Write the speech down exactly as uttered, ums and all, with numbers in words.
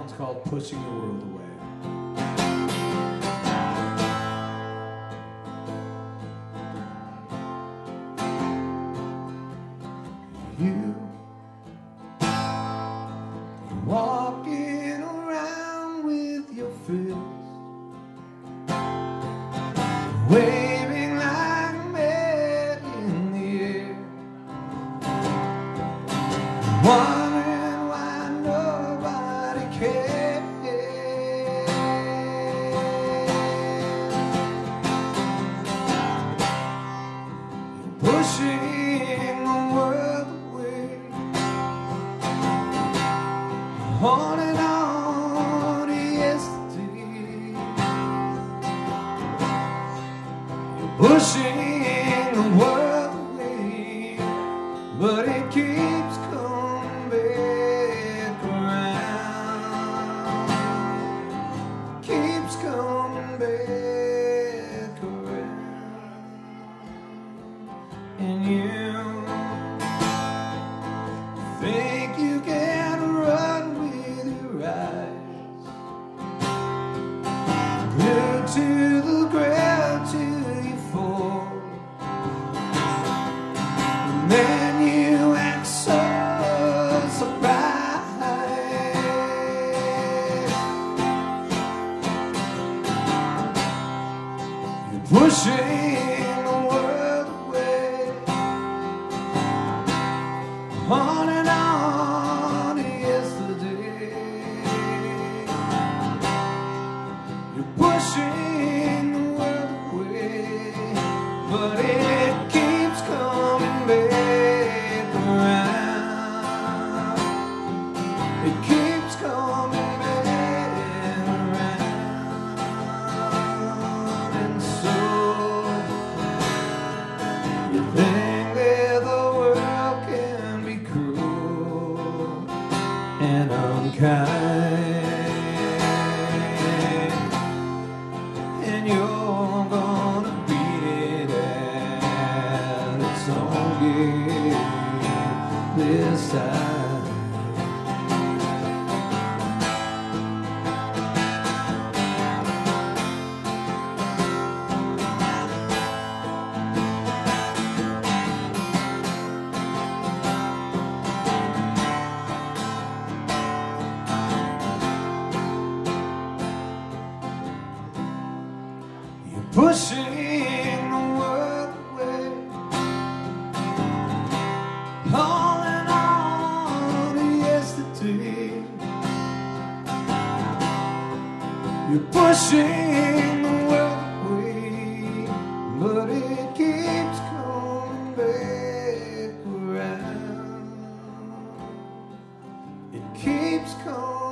song's called Pushing the World Away. You walking around with your fist waving like a man in the air, wondering why nobody cares. You're pushing the world away, holding on to yesterday. You're pushing the world away, but it keeps coming back around. Keeps coming back around. And you think you can run with your eyes glued to the ground till you fall, and then you act so surprised. You're pushing the world away, on and on to yesterday. You're pushing the world away, but it keeps coming back around. It keeps coming back around. And so you think that the world can be cruel and unkind, and you're gonna beat it at its own game this time. Pushing the world away, holding on to yesterday. You're pushing the world away, but it keeps coming back around. It keeps coming